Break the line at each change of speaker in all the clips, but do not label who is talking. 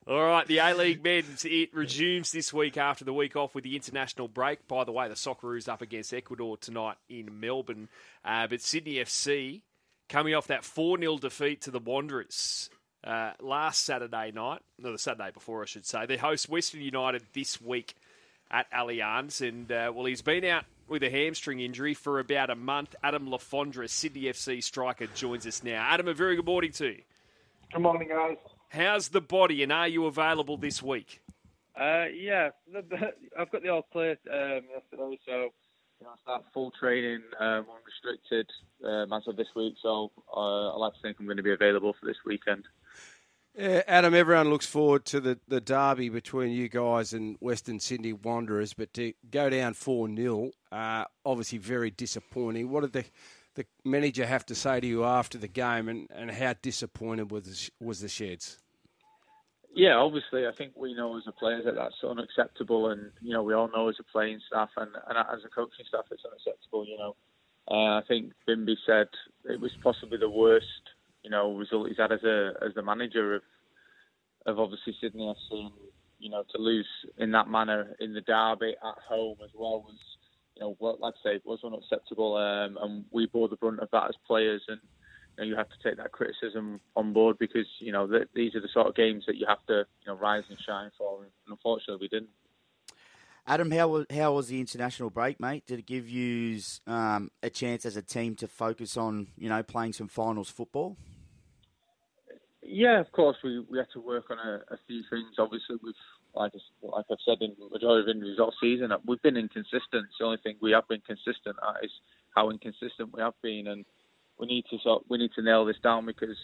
All right, the A-League men's, it resumes this week after the week off with the international break. By the way, the Socceroos up against Ecuador tonight in Melbourne. But Sydney FC coming off that 4-0 defeat to the Wanderers last Saturday night, no, the Saturday before, I should say. They host Western United this week at Allianz. And, well, he's been out with a hamstring injury for about a month. Adam Lafondra, Sydney FC striker, joins us now. Adam, a very good morning to you.
Good morning, guys.
How's the body, and are you available this week?
Yeah, I've got the all clear yesterday, so I start full training, unrestricted as of this week. So I like to think I'm going to be available for this weekend.
Yeah, Adam, everyone looks forward to the derby between you guys and Western Sydney Wanderers, but to go down 4-0, obviously very disappointing. What did the manager have to say to you after the game, and how disappointed was the Sheds?
Yeah, obviously, I think we know as a players that that's unacceptable, and we all know as a playing staff and as a coaching staff it's unacceptable. I think Bimby said it was possibly the worst result he's had as the manager of obviously Sydney FC, and to lose in that manner in the derby at home as well was, like I say, was unacceptable, and we bore the brunt of that as players, and you have to take that criticism on board because these are the sort of games that you have to rise and shine for, and unfortunately we didn't.
Adam, how was the international break, mate? Did it give you a chance as a team to focus on playing some finals football?
Yeah, of course we had to work on a few things. Obviously, like I've said in the majority of injuries all season, we've been inconsistent. The only thing we have been consistent at is how inconsistent we have been, and we need to nail this down because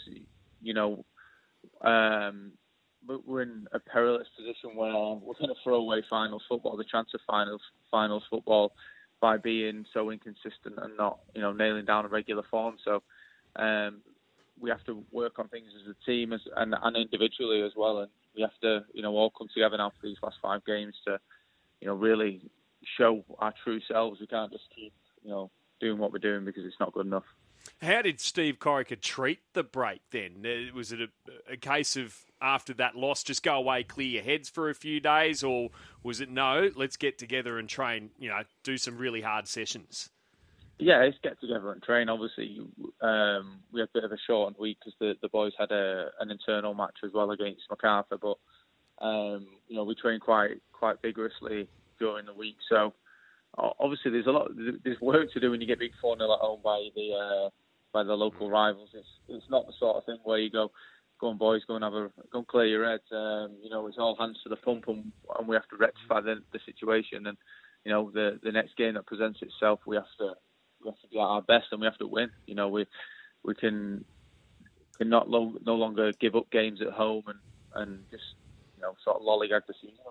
we're in a perilous position where we're going to throw away finals football, the chance of finals football, by being so inconsistent and not nailing down a regular form. So we have to work on things as a team and individually as well, and we have to all come together now for these last 5 games to really show our true selves. We can't just keep doing what we're doing because it's not good enough.
How did Steve Corica treat the break then? Was it a case of, after that loss, just go away, clear your heads for a few days, or was it, no, let's get together and train, do some really hard sessions?
Yeah, it's get together and train. Obviously, we had a bit of a shortened week because the boys had an internal match as well against MacArthur, but we trained quite vigorously during the week. So obviously, there's work to do when you get beat 4-0 at home by the local rivals. It's not the sort of thing where you go on boys, go and clear your heads. It's all hands to the pump, and we have to rectify the situation. And the next game that presents itself, we have to be at our best and we have to win. We can no longer give up games at home and just sort of lollygag the season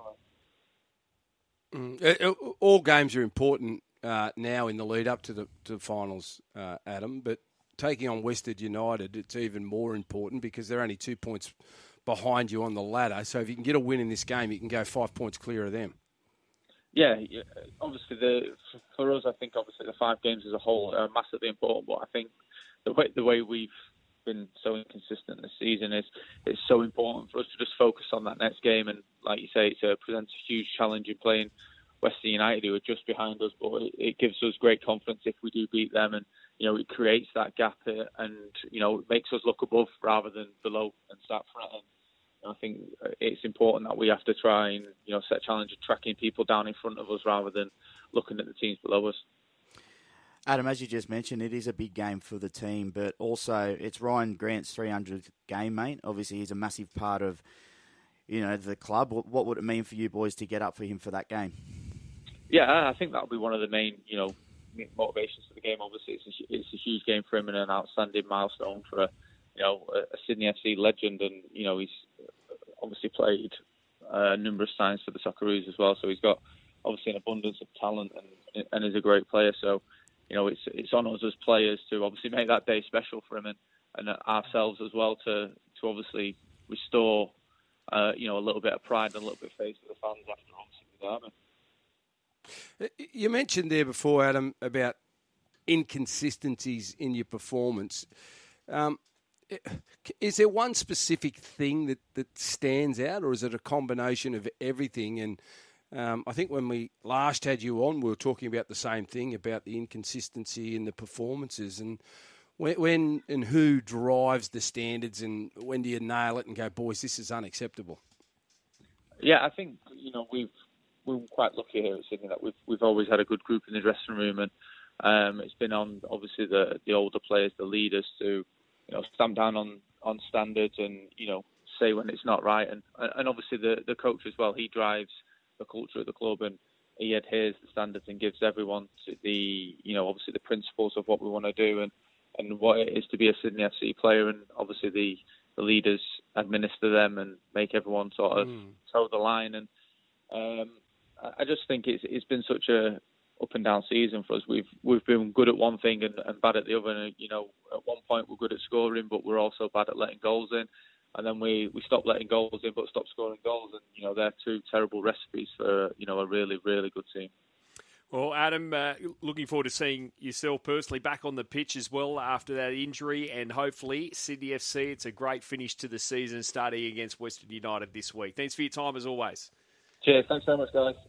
away.
All games are important now in the lead up to the finals, Adam. But taking on Western United, it's even more important because they're only 2 points behind you on the ladder. So if you can get a win in this game, you can go 5 points clear of them.
Yeah, obviously for us, I think obviously the 5 games as a whole are massively important. But I think the way we've been so inconsistent this season is it's so important for us to just focus on that next game. And like you say, it presents a huge challenge in playing Western United, who are just behind us. But it gives us great confidence if we do beat them, and it creates that gap and it makes us look above rather than below and start threatening. I think it's important that we have to try and set a challenge of tracking people down in front of us rather than looking at the teams below us.
Adam, as you just mentioned, it is a big game for the team, but also it's Ryan Grant's 300th game, mate. Obviously, he's a massive part of the club. What would it mean for you boys to get up for him for that game?
Yeah, I think that'll be one of the main motivations for the game. Obviously, it's a huge game for him and an outstanding milestone for a Sydney FC legend, and he's obviously played numerous times for the Socceroos as well. So he's got obviously an abundance of talent and is a great player. So it's on us as players to obviously make that day special for him and ourselves as well to obviously restore a little bit of pride and a little bit of faith to the fans after obviously the derby.
You mentioned there before, Adam, about inconsistencies in your performance. is there one specific thing that stands out, or is it a combination of everything? And I think when we last had you on, we were talking about the same thing, about the inconsistency in the performances. And when and who drives the standards, and when do you nail it and go, boys, this is unacceptable?
Yeah, I think we're quite lucky here at Sydney that we've always had a good group in the dressing room, and it's been on obviously the older players, the leaders, to stamp down on standards and say when it's not right, and obviously the coach as well. He drives the culture of the club, and he adheres to the standards and gives everyone to the obviously the principles of what we want to do and what it is to be a Sydney FC player, and obviously the leaders administer them and make everyone sort of toe the line. And I just think it's been such a up and down season for us. We've been good at one thing and bad at the other. And, at one point we're good at scoring, but we're also bad at letting goals in. And then we stopped letting goals in, but stopped scoring goals. And they're two terrible recipes for a really, really good team.
Well, Adam, looking forward to seeing yourself personally back on the pitch as well after that injury, and hopefully Sydney FC, it's a great finish to the season starting against Western United this week. Thanks for your time as always.
Cheers. Thanks so much, guys.